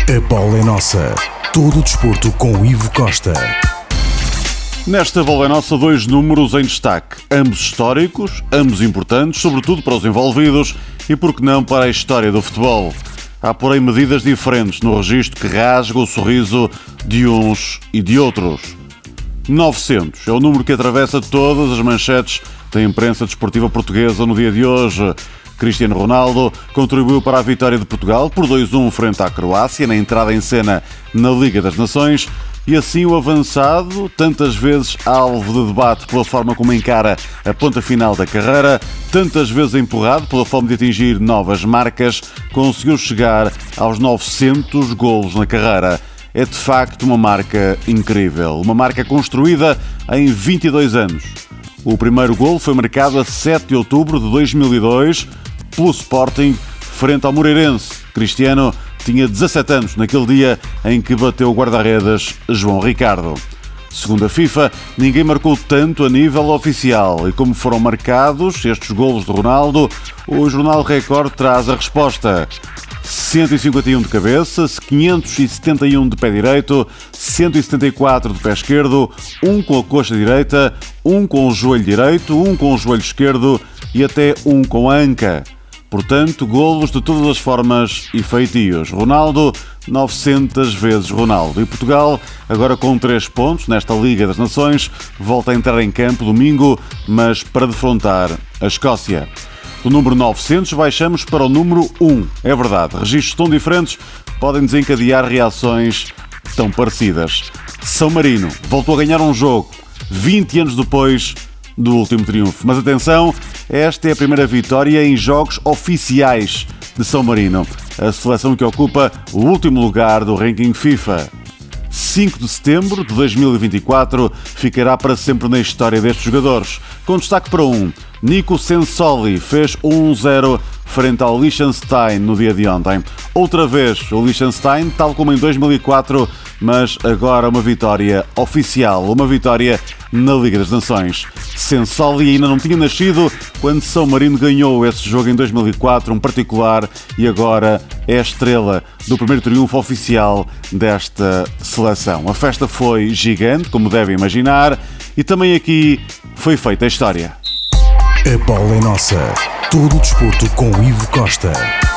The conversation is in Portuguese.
A bola é nossa. Todo o desporto com Ivo Costa. Nesta bola é nossa, dois números em destaque. Ambos históricos, ambos importantes, sobretudo para os envolvidos e, por que não, para a história do futebol. Há, porém, medidas diferentes no registro que rasga o sorriso de uns e de outros. 900 é o número que atravessa todas as manchetes da imprensa desportiva portuguesa no dia de hoje. Cristiano Ronaldo contribuiu para a vitória de Portugal por 2-1 frente à Croácia na entrada em cena na Liga das Nações e assim o avançado, tantas vezes alvo de debate pela forma como encara a ponta final da carreira, tantas vezes empurrado pela forma de atingir novas marcas, conseguiu chegar aos 900 golos na carreira. É de facto uma marca incrível, uma marca construída em 22 anos. O primeiro golo foi marcado a 7 de outubro de 2002 pelo Sporting frente ao Moreirense. Cristiano tinha 17 anos naquele dia em que bateu o guarda-redes João Ricardo. Segundo a FIFA, ninguém marcou tanto a nível oficial e como foram marcados estes golos de Ronaldo, o Jornal Record traz a resposta. 151 de cabeça, 571 de pé direito, 174 de pé esquerdo, um com a coxa direita, um com o joelho direito, um com o joelho esquerdo e até um com a anca. Portanto, golos de todas as formas e feitios. Ronaldo, 900 vezes Ronaldo. E Portugal, agora com 3 pontos nesta Liga das Nações, volta a entrar em campo domingo, mas para defrontar a Escócia. Do número 900 baixamos para o número 1. É verdade, registros tão diferentes podem desencadear reações tão parecidas. São Marino voltou a ganhar um jogo 20 anos depois do último triunfo. Mas atenção, esta é a primeira vitória em jogos oficiais de São Marino. A seleção que ocupa o último lugar do ranking FIFA. 5 de setembro de 2024 ficará para sempre na história destes jogadores. Com destaque para um, Nico Sensoli fez 1-0 frente ao Liechtenstein no dia de ontem. Outra vez o Liechtenstein, tal como em 2004, mas agora uma vitória oficial, uma vitória na Liga das Nações. Sensoli ainda não tinha nascido quando São Marino ganhou esse jogo em 2004, um particular, e agora é a estrela do primeiro triunfo oficial desta seleção. A festa foi gigante, como devem imaginar, e também aqui foi feita a história. A bola é nossa. Todo o desporto com Ivo Costa.